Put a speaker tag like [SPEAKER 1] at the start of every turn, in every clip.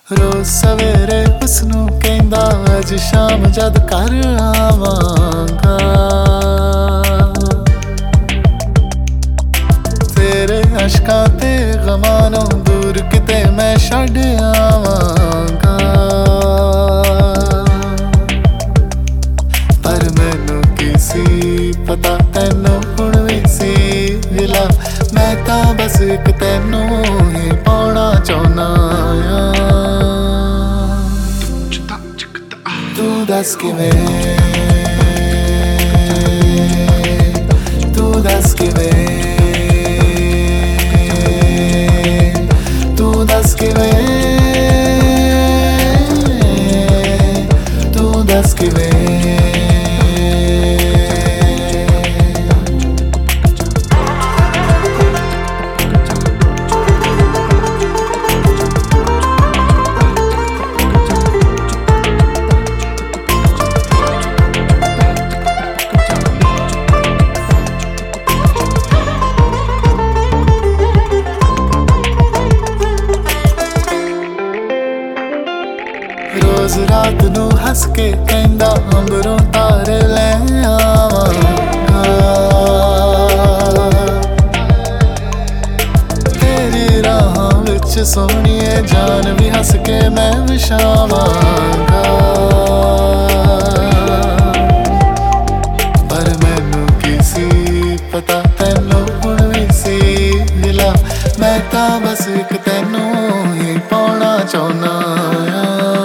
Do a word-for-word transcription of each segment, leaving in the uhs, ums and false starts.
[SPEAKER 1] रोज सवेरे उसनू कहंदा अज शाम जद घर आवांगा, तेरे अशकां ते गमां नूं दूर किते मैं छड्ड आवांगा। पर मैनू की सी पता तैनू हुण भी सी विला, मैं तां बस एक तैनू ही पाउणा चाहुंदा आ। तू दस किवें, तू दस किवें, तू दस किवें, तू दस किवें। रोज रात नू हस के कहंदा अंबरों तारे लै आवांगा, तेरी राहां विच सोहणीए जान भी हस के मैं विछावांगा। पर मैनू की सी पता तैनू हुण भी सी विला, मैं तां बस एक तैनू ही पाउणा चाहुंदा आ।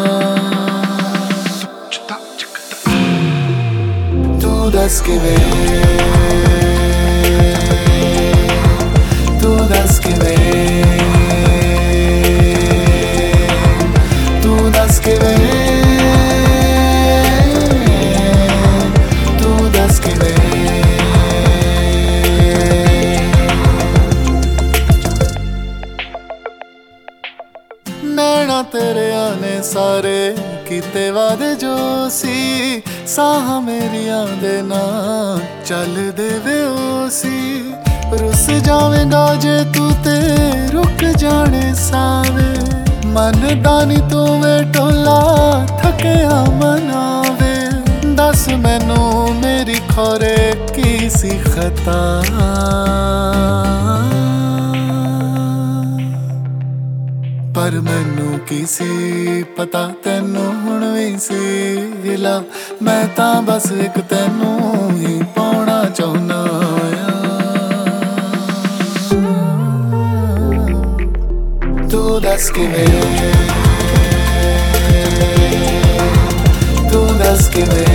[SPEAKER 1] तू दस किवें, तू दस किवें, तू दस किवें, तू दस किवें। नैना तेरे आने सारे किते वादे जो सी, साह मेरिया दे नाल चल देवे ओ सी। रुस जावेगा जे तू ते रुक जाने सावे, मन दानी तू वे टोला थकिया मनावे। दस मैनू मेरी खोरे की सी खता, पर मैनू की सी पता तैनू हुण भी सी विला, मैं तां बस एक तैनू ही पाउणा चाहुंदा आ। तू दस किवें, तू दस किवें।